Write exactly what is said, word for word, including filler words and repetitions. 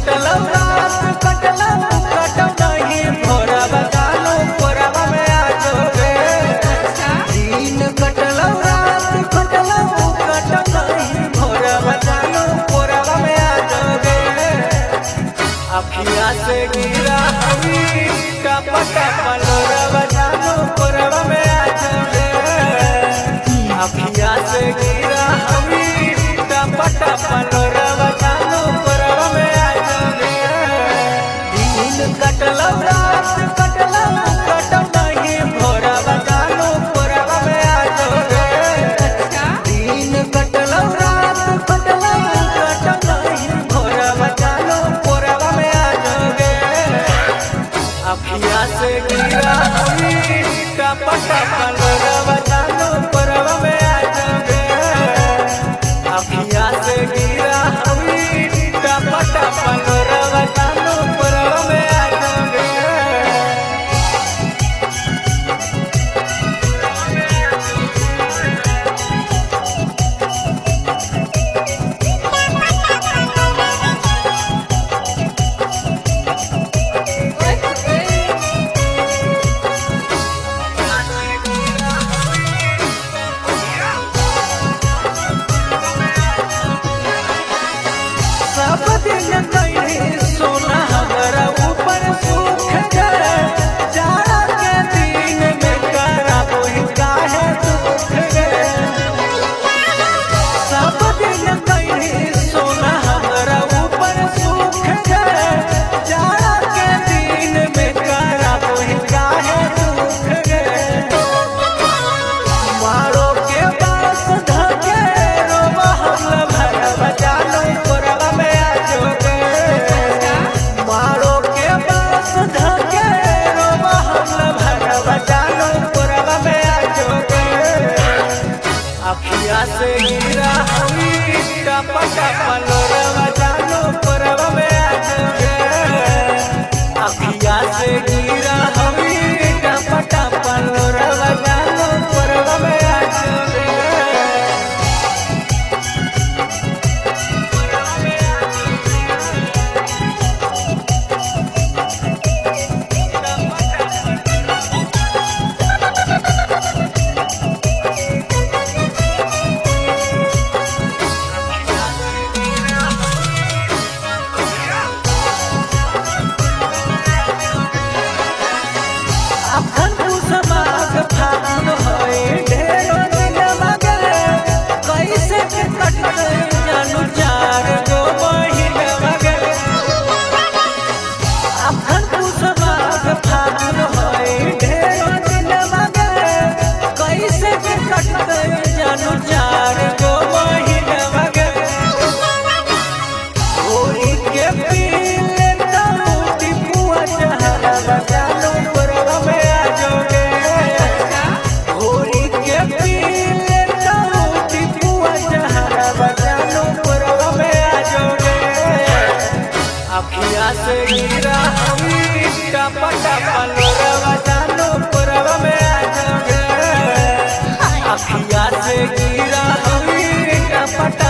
कटलौ रात कटलौ कटौ नहीं भोरा बतालो कोरवा में आ जोगे दिन कटलौ रात कटलौ कटौ नहीं भोरा बतालो कोरवा में आ जोगे अखिया से गिरा हवी टपा टपा लोरा बतालो कोरवा में आ जोगे अखिया से गिरा हवी टपा टपा लोरा बतालो कोरवा में आ जोगे दिन कटलौ रात कटलौ कटौ नहीं भोरा बतालो कोरवा में आ जोगे दिन कटलौ रात कटलौ कटौ नहीं भोरा बतालो कोरवा में आ जोगे अखिया से गिरा हवी टपा टपा लोरा बतालो कोरवा में आ जोगे अखिया से गिरा हवी टपा टपा लोरा बतालो कोरवा में आ जोगे सब दिन कहीं सोना हमारा ऊपर सूख गए जाड़ा के दिन में करा वही काहे दुख गए सब दिन कहीं सोना हमारा ऊपर सूख गए जाड़ा के दिन में करा वही काहे दुख गए मारो के पास धके रोवा हम भरा बचालो कोरवा में आ जोगे मारो के पास धके रोवा हम भरा बचालो कोरवा में आ जोगे अखिया से गिरा हवी टपा टपा लोरा बचालो कोरवा में आ जोगे अखिया से गिरा हवी टपा टपा लोरा बचालो कोरवा में आ जोगे अखन कुसमाग फागुन होए ढेरो दिन मगर कैसे के कटते जानू चार गो महीना मगर अखन कुसमाग फागुन होए ढेरो दिन मगर कैसे के कटते जानू चार गो महीना मगर होली के पीले तमुती पुआ जहरा बचालो कोरवा में आ जोगे होली के पीले तमुती पुआ जहरा बचालो कोरवा में आ जोगे अखिया से गिरा हवी टपा टपा लोरा बचालो कोरवा में आ जोगे अखिया से गिरा हवी टपा